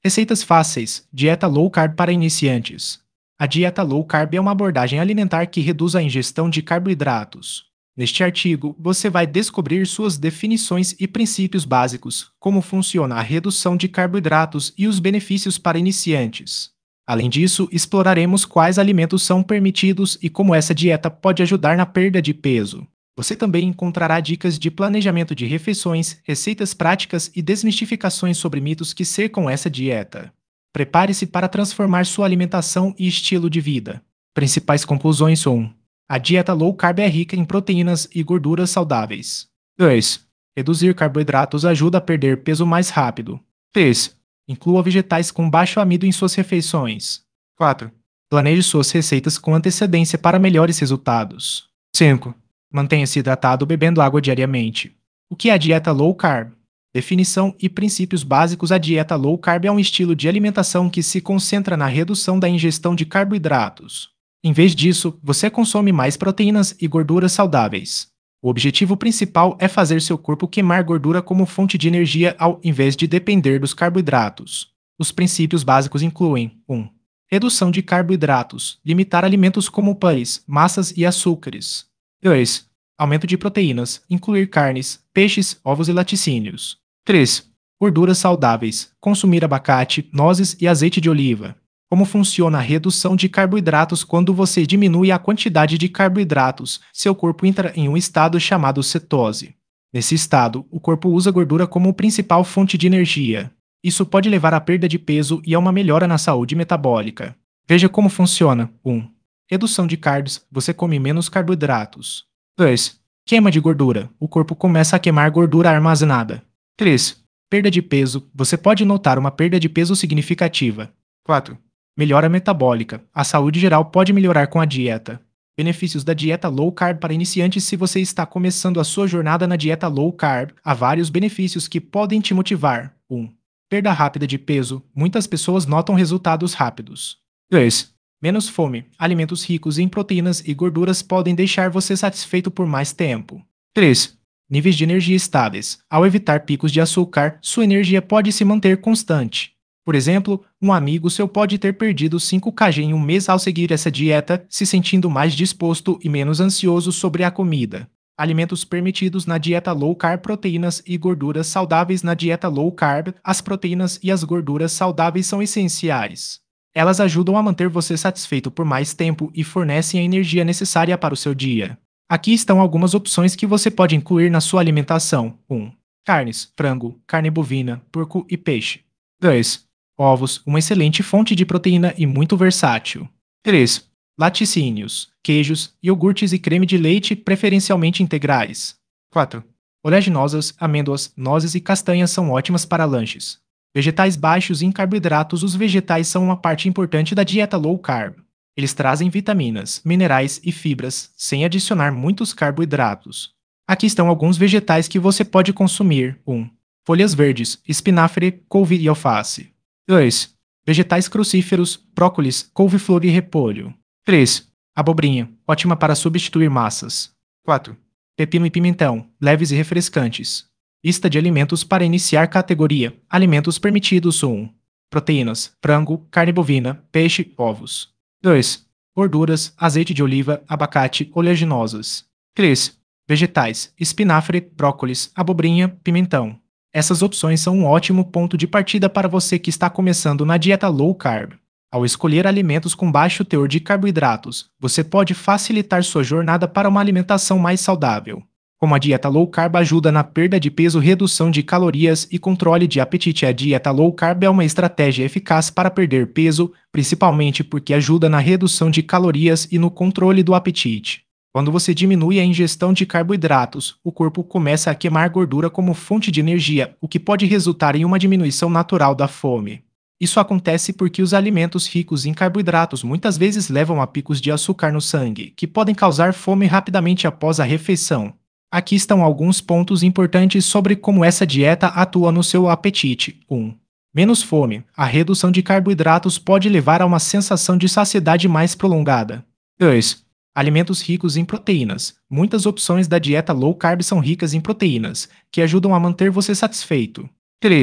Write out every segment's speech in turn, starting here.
Receitas fáceis, dieta low carb para iniciantes. A dieta low carb é uma abordagem alimentar que reduz a ingestão de carboidratos. Neste artigo, você vai descobrir suas definições e princípios básicos, como funciona a redução de carboidratos e os benefícios para iniciantes. Além disso, exploraremos quais alimentos são permitidos e como essa dieta pode ajudar na perda de peso. Você também encontrará dicas de planejamento de refeições, receitas práticas e desmistificações sobre mitos que cercam essa dieta. Prepare-se para transformar sua alimentação e estilo de vida. Principais conclusões são: a dieta low carb é rica em proteínas e gorduras saudáveis. 2. Reduzir carboidratos ajuda a perder peso mais rápido. 3. Inclua vegetais com baixo amido em suas refeições. 4. Planeje suas receitas com antecedência para melhores resultados. 5. Mantenha-se hidratado bebendo água diariamente. O que é a dieta low carb? Definição e princípios básicos. A dieta low carb é um estilo de alimentação que se concentra na redução da ingestão de carboidratos. Em vez disso, você consome mais proteínas e gorduras saudáveis. O objetivo principal é fazer seu corpo queimar gordura como fonte de energia ao invés de depender dos carboidratos. Os princípios básicos incluem: 1. Redução de carboidratos. Limitar alimentos como pães, massas e açúcares. 2. Aumento de proteínas. Incluir carnes, peixes, ovos e laticínios. 3. Gorduras saudáveis. Consumir abacate, nozes e azeite de oliva. Como funciona a redução de carboidratos? Quando você diminui a quantidade de carboidratos, seu corpo entra em um estado chamado cetose. Nesse estado, o corpo usa gordura como principal fonte de energia. Isso pode levar à perda de peso e a uma melhora na saúde metabólica. Veja como funciona. 1. Redução de carbs, você come menos carboidratos. 2. Queima de gordura, o corpo começa a queimar gordura armazenada. 3. Perda de peso, você pode notar uma perda de peso significativa. 4. Melhora metabólica, a saúde geral pode melhorar com a dieta. Benefícios da dieta low carb para iniciantes. Se você está começando a sua jornada na dieta low carb, há vários benefícios que podem te motivar. 1. Perda rápida de peso, muitas pessoas notam resultados rápidos. 2. Menos fome, alimentos ricos em proteínas e gorduras podem deixar você satisfeito por mais tempo. 3. Níveis de energia estáveis, ao evitar picos de açúcar, sua energia pode se manter constante. Por exemplo, um amigo seu pode ter perdido 5 kg em um mês ao seguir essa dieta, se sentindo mais disposto e menos ansioso sobre a comida. Alimentos permitidos na dieta low carb. Proteínas e gorduras saudáveis. Na dieta low carb, as proteínas e as gorduras saudáveis são essenciais. Elas ajudam a manter você satisfeito por mais tempo e fornecem a energia necessária para o seu dia. Aqui estão algumas opções que você pode incluir na sua alimentação. 1. Carnes, frango, carne bovina, porco e peixe. 2. Ovos, uma excelente fonte de proteína e muito versátil. 3. Laticínios, queijos, iogurtes e creme de leite, preferencialmente integrais. 4. Oleaginosas, amêndoas, nozes e castanhas são ótimas para lanches. Vegetais baixos em carboidratos. Os vegetais são uma parte importante da dieta low carb. Eles trazem vitaminas, minerais e fibras, sem adicionar muitos carboidratos. Aqui estão alguns vegetais que você pode consumir. 1. Folhas verdes, espinafre, couve e alface. 2. Vegetais crucíferos, brócolis, couve-flor e repolho. 3. Abobrinha, ótima para substituir massas. 4. Pepino e pimentão, leves e refrescantes. Lista de alimentos para iniciar. Categoria: alimentos permitidos. 1. Proteínas: frango, carne bovina, peixe, ovos. 2. Gorduras: azeite de oliva, abacate, oleaginosas. 3. Vegetais: espinafre, brócolis, abobrinha, pimentão. Essas opções são um ótimo ponto de partida para você que está começando na dieta low carb. Ao escolher alimentos com baixo teor de carboidratos, você pode facilitar sua jornada para uma alimentação mais saudável. Como a dieta low carb ajuda na perda de peso, redução de calorias e controle de apetite, a dieta low carb é uma estratégia eficaz para perder peso, principalmente porque ajuda na redução de calorias e no controle do apetite. Quando você diminui a ingestão de carboidratos, o corpo começa a queimar gordura como fonte de energia, o que pode resultar em uma diminuição natural da fome. Isso acontece porque os alimentos ricos em carboidratos muitas vezes levam a picos de açúcar no sangue, que podem causar fome rapidamente após a refeição. Aqui estão alguns pontos importantes sobre como essa dieta atua no seu apetite. 1. Menos fome. A redução de carboidratos pode levar a uma sensação de saciedade mais prolongada. 2. Alimentos ricos em proteínas. Muitas opções da dieta low carb são ricas em proteínas, que ajudam a manter você satisfeito. 3.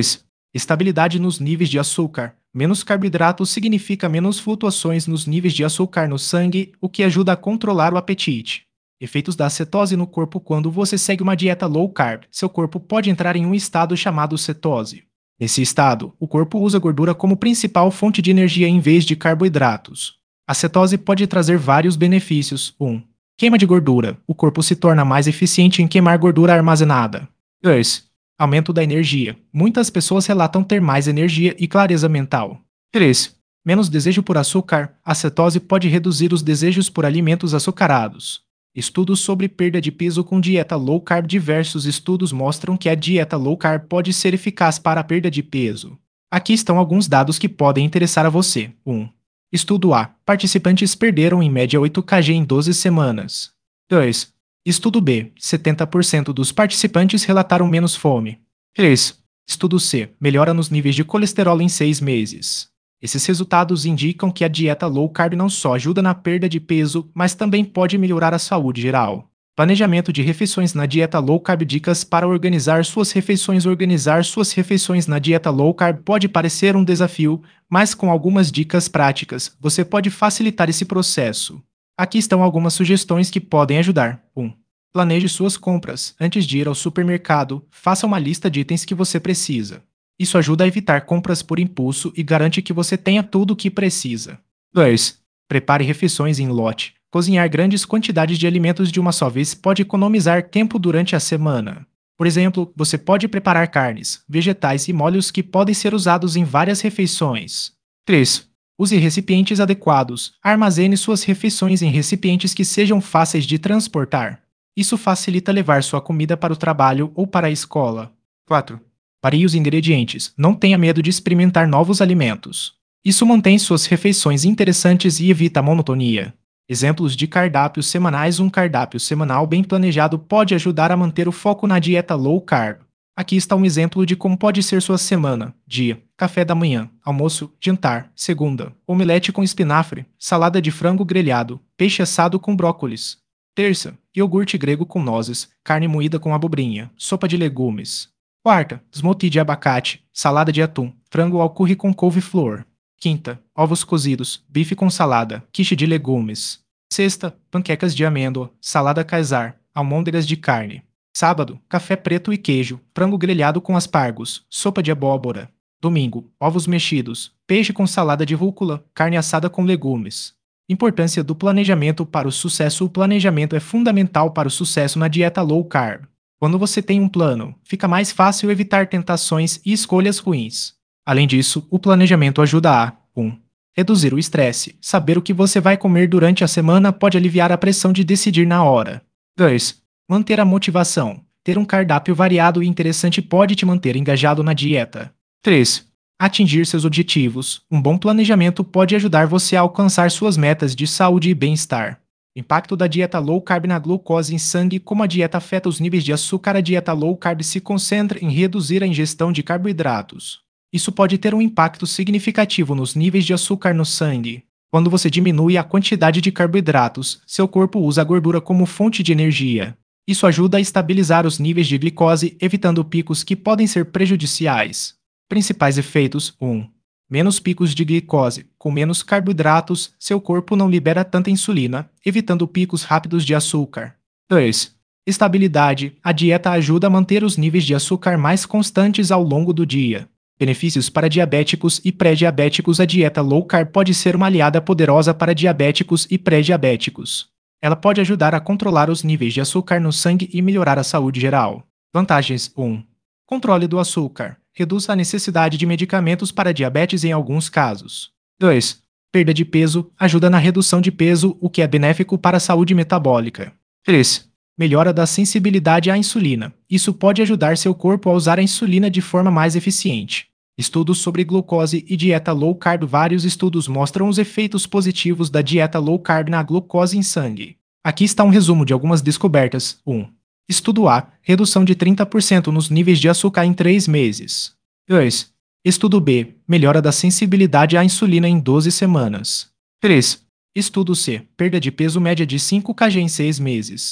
Estabilidade nos níveis de açúcar. Menos carboidratos significa menos flutuações nos níveis de açúcar no sangue, o que ajuda a controlar o apetite. Efeitos da cetose no corpo. Quando você segue uma dieta low carb, seu corpo pode entrar em um estado chamado cetose. Nesse estado, o corpo usa gordura como principal fonte de energia em vez de carboidratos. A cetose pode trazer vários benefícios. 1. Queima de gordura. O corpo se torna mais eficiente em queimar gordura armazenada. 2. Aumento da energia. Muitas pessoas relatam ter mais energia e clareza mental. 3. Menos desejo por açúcar. A cetose pode reduzir os desejos por alimentos açucarados. Estudos sobre perda de peso com dieta low carb. Diversos estudos mostram que a dieta low carb pode ser eficaz para a perda de peso. Aqui estão alguns dados que podem interessar a você. 1. Estudo A. Participantes perderam em média 8 kg em 12 semanas. 2. Estudo B. 70% dos participantes relataram menos fome. 3. Estudo C. Melhora nos níveis de colesterol em 6 meses. Esses resultados indicam que a dieta low carb não só ajuda na perda de peso, mas também pode melhorar a saúde geral. Planejamento de refeições na dieta low carb. Dicas para organizar suas refeições. Organizar suas refeições na dieta low carb pode parecer um desafio, mas com algumas dicas práticas, você pode facilitar esse processo. Aqui estão algumas sugestões que podem ajudar. 1. Planeje suas compras. Antes de ir ao supermercado, faça uma lista de itens que você precisa. Isso ajuda a evitar compras por impulso e garante que você tenha tudo o que precisa. 2. Prepare refeições em lote. Cozinhar grandes quantidades de alimentos de uma só vez pode economizar tempo durante a semana. Por exemplo, você pode preparar carnes, vegetais e molhos que podem ser usados em várias refeições. 3. Use recipientes adequados. Armazene suas refeições em recipientes que sejam fáceis de transportar. Isso facilita levar sua comida para o trabalho ou para a escola. 4. Varie os ingredientes. Não tenha medo de experimentar novos alimentos. Isso mantém suas refeições interessantes e evita a monotonia. Exemplos de cardápios semanais. Um cardápio semanal bem planejado pode ajudar a manter o foco na dieta low carb. Aqui está um exemplo de como pode ser sua semana. Dia: café da manhã, almoço, jantar. Segunda: omelete com espinafre, salada de frango grelhado, peixe assado com brócolis. Terça: iogurte grego com nozes, carne moída com abobrinha, sopa de legumes. Quarta: smoothie de abacate, salada de atum, frango ao curry com couve-flor. Quinta: ovos cozidos, bife com salada, quiche de legumes. Sexta: panquecas de amêndoa, salada Caesar, almôndegas de carne. Sábado: café preto e queijo, frango grelhado com aspargos, sopa de abóbora. Domingo: ovos mexidos, peixe com salada de rúcula, carne assada com legumes. Importância do planejamento para o sucesso. O planejamento é fundamental para o sucesso na dieta low carb. Quando você tem um plano, fica mais fácil evitar tentações e escolhas ruins. Além disso, o planejamento ajuda a 1. Reduzir o estresse. Saber o que você vai comer durante a semana pode aliviar a pressão de decidir na hora. 2. Manter a motivação. Ter um cardápio variado e interessante pode te manter engajado na dieta. 3. Atingir seus objetivos. Um bom planejamento pode ajudar você a alcançar suas metas de saúde e bem-estar. Impacto da dieta low carb na glucose em sangue. Como a dieta afeta os níveis de açúcar, a dieta low carb se concentra em reduzir a ingestão de carboidratos. Isso pode ter um impacto significativo nos níveis de açúcar no sangue. Quando você diminui a quantidade de carboidratos, seu corpo usa a gordura como fonte de energia. Isso ajuda a estabilizar os níveis de glicose, evitando picos que podem ser prejudiciais. Principais efeitos: 1. Menos picos de glicose. Com menos carboidratos, seu corpo não libera tanta insulina, evitando picos rápidos de açúcar. 2. Estabilidade. A dieta ajuda a manter os níveis de açúcar mais constantes ao longo do dia. Benefícios para diabéticos e pré-diabéticos. A dieta low carb pode ser uma aliada poderosa para diabéticos e pré-diabéticos. Ela pode ajudar a controlar os níveis de açúcar no sangue e melhorar a saúde geral. Vantagens: 1. Controle do açúcar. Reduz a necessidade de medicamentos para diabetes em alguns casos. 2. Perda de peso. Ajuda na redução de peso, o que é benéfico para a saúde metabólica. 3. Melhora da sensibilidade à insulina. Isso pode ajudar seu corpo a usar a insulina de forma mais eficiente. Estudos sobre glucose e dieta low carb. Vários estudos mostram os efeitos positivos da dieta low carb na glucose em sangue. Aqui está um resumo de algumas descobertas. 1. Estudo A. Redução de 30% nos níveis de açúcar em 3 meses. 2. Estudo B. Melhora da sensibilidade à insulina em 12 semanas. 3. Estudo C. Perda de peso média de 5 kg em 6 meses.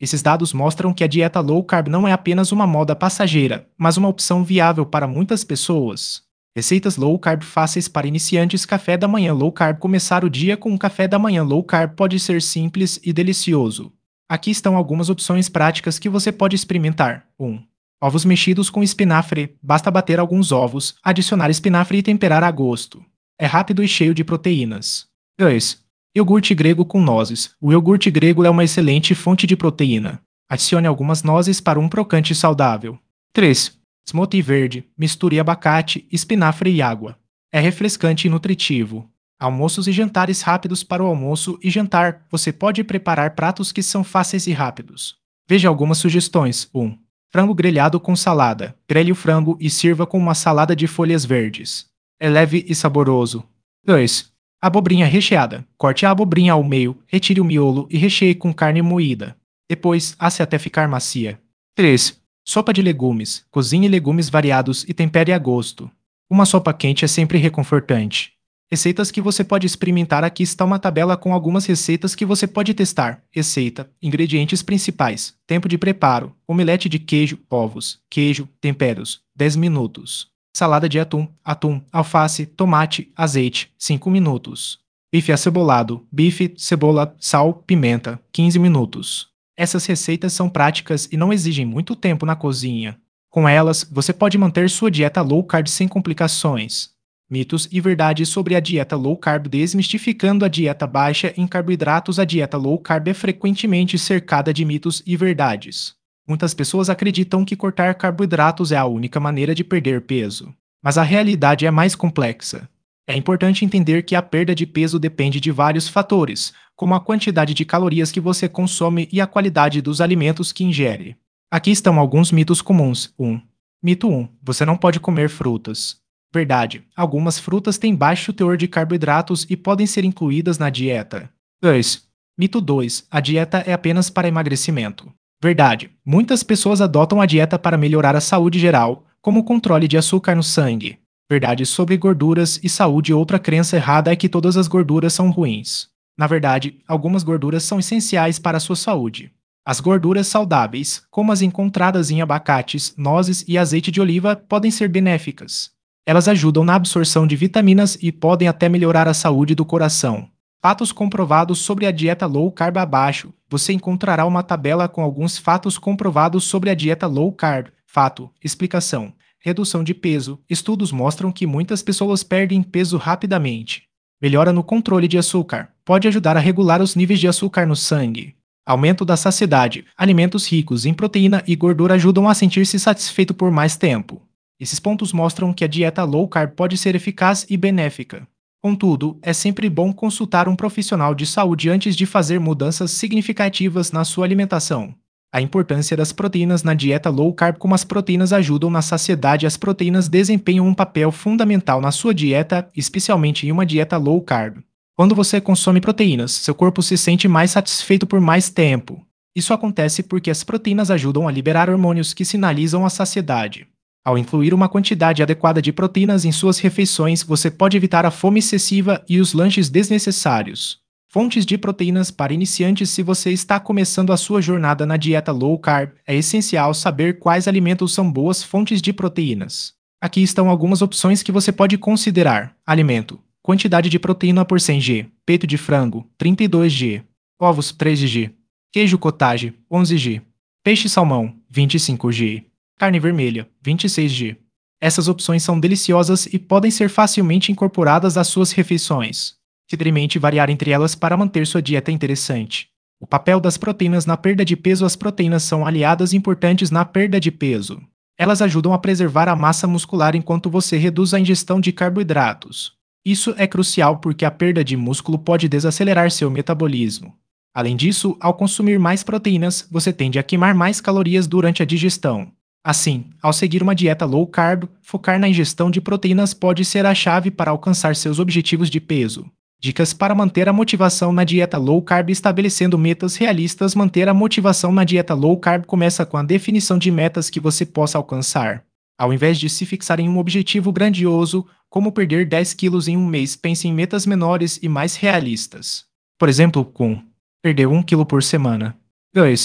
Esses dados mostram que a dieta low carb não é apenas uma moda passageira, mas uma opção viável para muitas pessoas. Receitas low carb fáceis para iniciantes. Café da manhã low carb. Começar o dia com um café da manhã low carb pode ser simples e delicioso. Aqui estão algumas opções práticas que você pode experimentar. 1. Ovos mexidos com espinafre. Basta bater alguns ovos, adicionar espinafre e temperar a gosto. É rápido e cheio de proteínas. 2. Iogurte grego com nozes. O iogurte grego é uma excelente fonte de proteína. Adicione algumas nozes para um crocante saudável. 3. Smoothie verde. Misture abacate, espinafre e água. É refrescante e nutritivo. Almoços e jantares rápidos. Para o almoço e jantar, você pode preparar pratos que são fáceis e rápidos. Veja algumas sugestões. 1. Frango grelhado com salada. Grelhe o frango e sirva com uma salada de folhas verdes. É leve e saboroso. 2. Abobrinha recheada. Corte a abobrinha ao meio, retire o miolo e recheie com carne moída. Depois, asse até ficar macia. 3. Sopa de legumes. Cozinhe legumes variados e tempere a gosto. Uma sopa quente é sempre reconfortante. Receitas que você pode experimentar. Aqui está uma tabela com algumas receitas que você pode testar. Receita: ingredientes principais, tempo de preparo, omelete de queijo, ovos, queijo, temperos, 10 minutos. Salada de atum, alface, tomate, azeite, 5 minutos. Bife acebolado, bife, cebola, sal, pimenta, 15 minutos. Essas receitas são práticas e não exigem muito tempo na cozinha. Com elas, você pode manter sua dieta low carb sem complicações. Mitos e verdades sobre a dieta low carb. Desmistificando a dieta baixa em carboidratos. A dieta low carb é frequentemente cercada de mitos e verdades. Muitas pessoas acreditam que cortar carboidratos é a única maneira de perder peso. Mas a realidade é mais complexa. É importante entender que a perda de peso depende de vários fatores, como a quantidade de calorias que você consome e a qualidade dos alimentos que ingere. Aqui estão alguns mitos comuns. 1. Mito 1. Você não pode comer frutas. Verdade. Algumas frutas têm baixo teor de carboidratos e podem ser incluídas na dieta. 2. Mito 2. A dieta é apenas para emagrecimento. Verdade. Muitas pessoas adotam a dieta para melhorar a saúde geral, como o controle de açúcar no sangue. Verdade sobre gorduras e saúde. Outra crença errada é que todas as gorduras são ruins. Na verdade, algumas gorduras são essenciais para a sua saúde. As gorduras saudáveis, como as encontradas em abacates, nozes e azeite de oliva, podem ser benéficas. Elas ajudam na absorção de vitaminas e podem até melhorar a saúde do coração. Fatos comprovados sobre a dieta low carb. Abaixo, você encontrará uma tabela com alguns fatos comprovados sobre a dieta low carb. Fato: explicação. Redução de peso. Estudos mostram que muitas pessoas perdem peso rapidamente. Melhora no controle de açúcar. Pode ajudar a regular os níveis de açúcar no sangue. Aumento da saciedade. Alimentos ricos em proteína e gordura ajudam a sentir-se satisfeito por mais tempo. Esses pontos mostram que a dieta low carb pode ser eficaz e benéfica. Contudo, é sempre bom consultar um profissional de saúde antes de fazer mudanças significativas na sua alimentação. A importância das proteínas na dieta low carb. Como as proteínas ajudam na saciedade. As proteínas desempenham um papel fundamental na sua dieta, especialmente em uma dieta low carb. Quando você consome proteínas, seu corpo se sente mais satisfeito por mais tempo. Isso acontece porque as proteínas ajudam a liberar hormônios que sinalizam a saciedade. Ao incluir uma quantidade adequada de proteínas em suas refeições, você pode evitar a fome excessiva e os lanches desnecessários. Fontes de proteínas para iniciantes. Se você está começando a sua jornada na dieta low carb, é essencial saber quais alimentos são boas fontes de proteínas. Aqui estão algumas opções que você pode considerar. Alimento: quantidade de proteína por 100 g. Peito de frango, 32 g. Ovos, 3 g. Queijo cottage, 11 g. Peixe salmão, 25 g. Carne vermelha, 26 g. Essas opções são deliciosas e podem ser facilmente incorporadas às suas refeições. Experimente variar entre elas para manter sua dieta interessante. O papel das proteínas na perda de peso. As proteínas são aliadas importantes na perda de peso. Elas ajudam a preservar a massa muscular enquanto você reduz a ingestão de carboidratos. Isso é crucial porque a perda de músculo pode desacelerar seu metabolismo. Além disso, ao consumir mais proteínas, você tende a queimar mais calorias durante a digestão. Assim, ao seguir uma dieta low carb, focar na ingestão de proteínas pode ser a chave para alcançar seus objetivos de peso. Dicas para manter a motivação na dieta low carb. Estabelecendo metas realistas. Manter a motivação na dieta low carb começa com a definição de metas que você possa alcançar. Ao invés de se fixar em um objetivo grandioso, como perder 10 quilos em um mês, pense em metas menores e mais realistas. Por exemplo, com perder 1 quilo por semana. 2.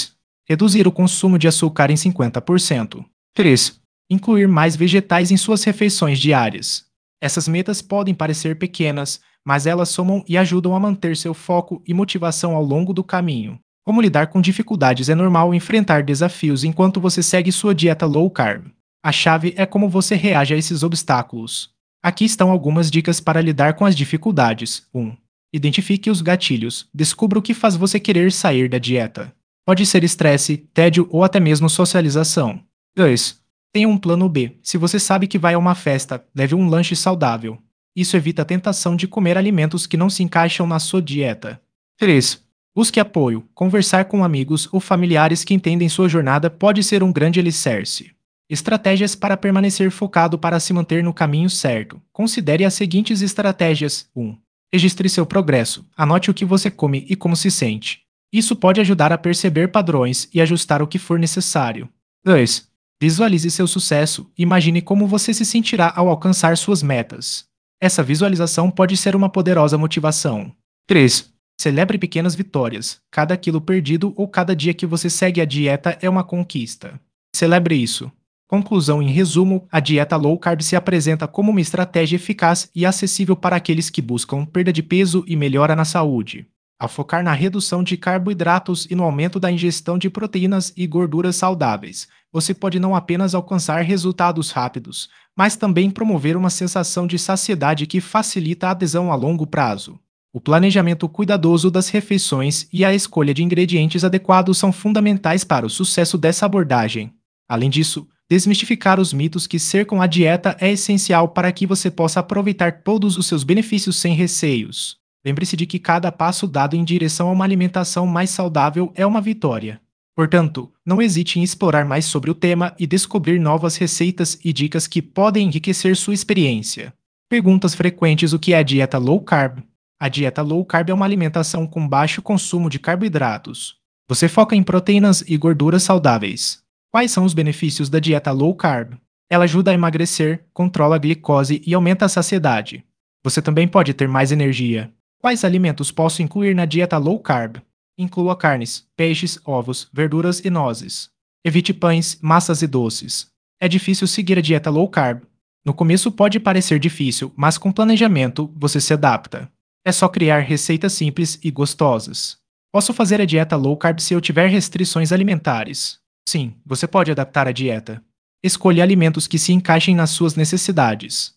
Reduzir o consumo de açúcar em 50%. 3. Incluir mais vegetais em suas refeições diárias. Essas metas podem parecer pequenas, mas elas somam e ajudam a manter seu foco e motivação ao longo do caminho. Como lidar com dificuldades? É normal enfrentar desafios enquanto você segue sua dieta low carb. A chave é como você reage a esses obstáculos. Aqui estão algumas dicas para lidar com as dificuldades. 1. Identifique os gatilhos. Descubra o que faz você querer sair da dieta. Pode ser estresse, tédio ou até mesmo socialização. 2. Tenha um plano B. Se você sabe que vai a uma festa, leve um lanche saudável. Isso evita a tentação de comer alimentos que não se encaixam na sua dieta. 3. Busque apoio. Conversar com amigos ou familiares que entendem sua jornada pode ser um grande alicerce. Estratégias para permanecer focado para se manter no caminho certo. Considere as seguintes estratégias. 1. Registre seu progresso. Anote o que você come e como se sente. Isso pode ajudar a perceber padrões e ajustar o que for necessário. 2. Visualize seu sucesso e imagine como você se sentirá ao alcançar suas metas. Essa visualização pode ser uma poderosa motivação. 3. Celebre pequenas vitórias. Cada quilo perdido ou cada dia que você segue a dieta é uma conquista. Celebre isso. Conclusão: em resumo, a dieta low carb se apresenta como uma estratégia eficaz e acessível para aqueles que buscam perda de peso e melhora na saúde. Ao focar na redução de carboidratos e no aumento da ingestão de proteínas e gorduras saudáveis, você pode não apenas alcançar resultados rápidos, mas também promover uma sensação de saciedade que facilita a adesão a longo prazo. O planejamento cuidadoso das refeições e a escolha de ingredientes adequados são fundamentais para o sucesso dessa abordagem. Além disso, desmistificar os mitos que cercam a dieta é essencial para que você possa aproveitar todos os seus benefícios sem receios. Lembre-se de que cada passo dado em direção a uma alimentação mais saudável é uma vitória. Portanto, não hesite em explorar mais sobre o tema e descobrir novas receitas e dicas que podem enriquecer sua experiência. Perguntas frequentes: o que é a dieta low carb? A dieta low carb é uma alimentação com baixo consumo de carboidratos. Você foca em proteínas e gorduras saudáveis. Quais são os benefícios da dieta low carb? Ela ajuda a emagrecer, controla a glicose e aumenta a saciedade. Você também pode ter mais energia. Quais alimentos posso incluir na dieta low carb? Inclua carnes, peixes, ovos, verduras e nozes. Evite pães, massas e doces. É difícil seguir a dieta low carb. No começo pode parecer difícil, mas com planejamento você se adapta. É só criar receitas simples e gostosas. Posso fazer a dieta low carb se eu tiver restrições alimentares? Sim, você pode adaptar a dieta. Escolha alimentos que se encaixem nas suas necessidades.